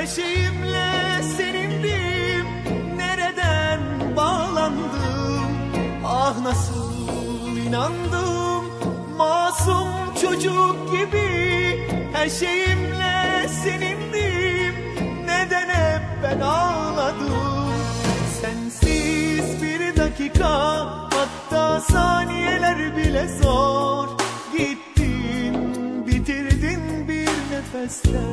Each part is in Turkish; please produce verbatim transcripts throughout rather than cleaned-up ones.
Her şeyimle senindim, nereden bağlandım? Ah nasıl inandım, masum çocuk gibi. Her şeyimle senindim, neden hep ben ağladım? Sensiz bir dakika, hatta saniyeler bile zor. Gittin, bitirdin bir nefeste.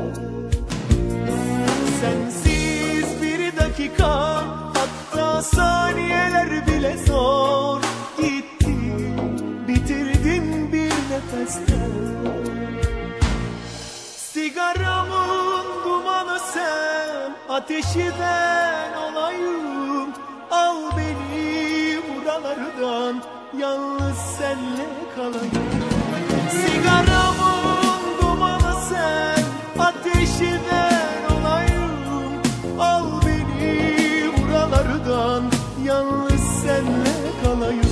Sensiz bir dakika, hatta saniyeler bile zor. Gittin, bitirdin bir nefeste. Sigaramın dumanı sen, ateşi ben olayım. Al beni buralardan, yalnız senle kalayım. Sigaramın dumanı sen, ateşi ben olayım. Al beni buralardan, yalnız senle kalayım.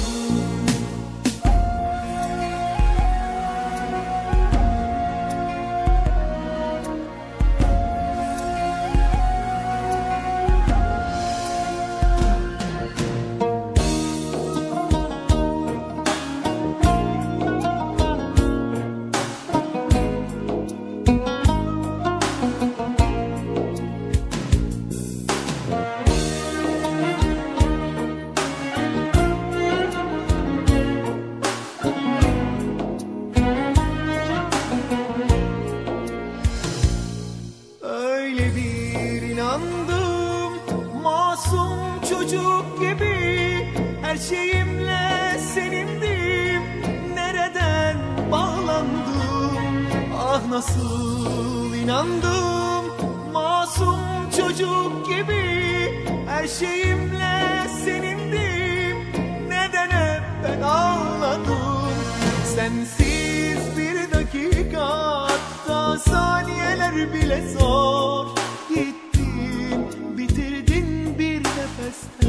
Masum çocuk gibi, her şeyimle senindim, nereden bağlandım? Ah nasıl inandım, masum çocuk gibi. Her şeyimle senindim, neden hep ben ağladım? Sensiz bir dakika, hatta saniyeler bile zor. Gittin, bitirdin bir nefeste.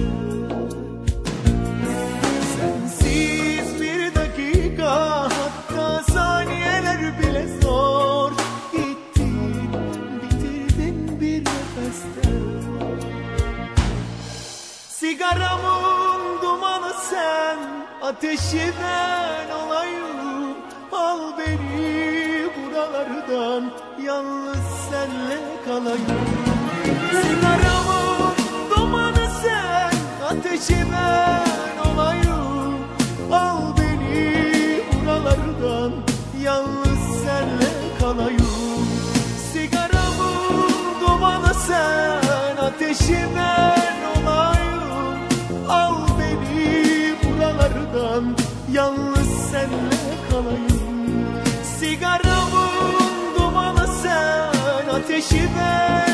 Sensiz bir dakika, hatta saniyeler bile zor. Gittin, bitirdin bir nefeste. Sigaramın dumanı sen, ateşi ben olayım. Al beni buralardan, yalnız senle kalayım. Sigaramın dumanı sen, ateşi ben olayım. Al beni buralardan, yalnız senle kalayım. Sigaramın dumanı sen, ateşi ben olayım. Al beni buralardan, yalnız senle kalayım. Sigaramın dumanı sen, ateşi ben